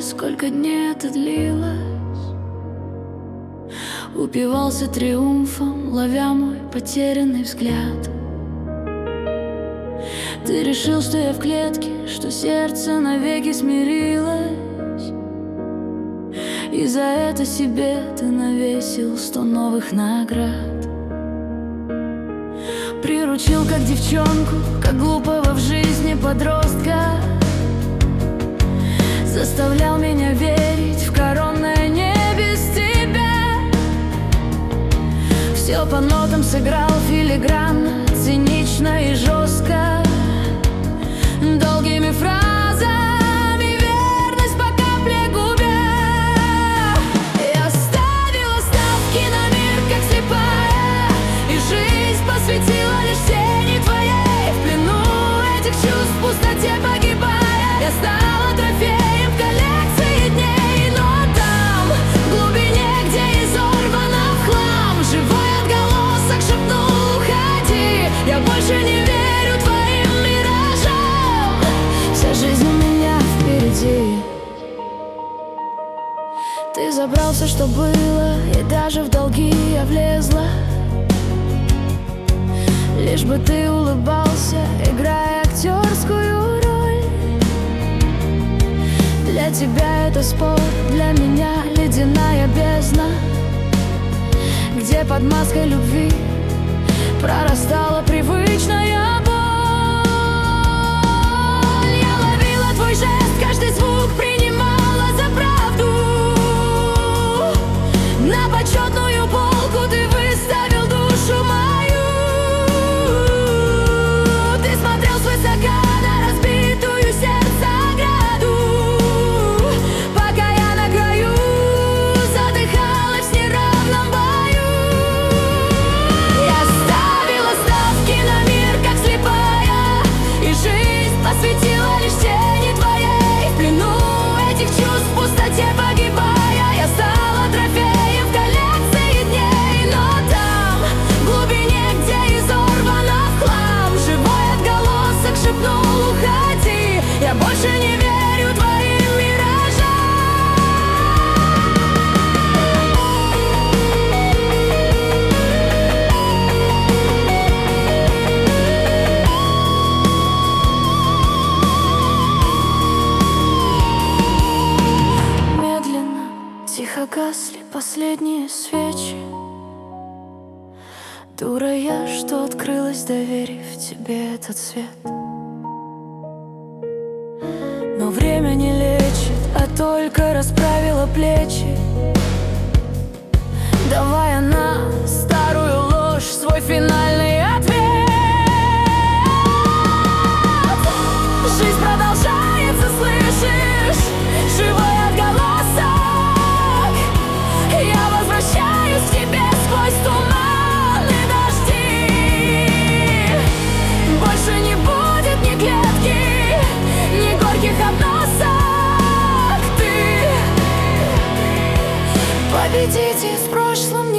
сколько дней это длилось. Упивался триумфом, ловя мой потерянный взгляд. Ты решил, что я в клетке, что сердце навеки смирилось, и за это себе ты навесил 100 новых наград. Приручил как девчонку, как глупого в жизни подростка. Заставлял меня верить в коронное не без тебя. Все по нотам сыграл филигранно, цинично и жестко, долгими фразами, верность по капле губя. Я ставила ставки на мир, как слепая, и жизнь посвятила лишь тени твоей. В плену этих чувств, в пустоте погибая, я стала трофеем в коллекции дней. Но там, в глубине, где изорвано в хлам, живой отголосок шепнул: уходи, я больше не верю твоим миражам. Вся жизнь у меня впереди. Ты забрал все, что было, и даже в долги я влезла, лишь бы ты улыбался, играя актерскую роль. Для тебя это спорт, для меня ледяная бездна, где под маской любви прорастала привычная боль. Я ловила твой жест, каждый звук принимала за правду. На почетную полку ты выставил душу мою. Ты смотрел свысока на разбитую сердце ограду, пока я на краю задыхалась в неравном бою. Я ставила ставки на мир, как слепая, и жизнь посвятила лишь тени твоей. В плену этих чувств, в пустоте погибая, я стала трофеем в коллекции дней. Но там, в глубине, где изорвано в хлам, живой отголосок шепнул: уходи, я больше не верю твоим миражам. Медленно, тихо гасли последние свечи. Дура я, что открылась, доверив тебе этот свет. Но время не лечит, а только расправило плечи, давая на старую ложь свой финальный ответ. Жизнь продолжается, слышишь? Живой отголосок. Я возвращаюсь к тебе сквозь туман и дожди. Больше не будет ни клетки, ни горьких обносок. Ты победитель с прошлым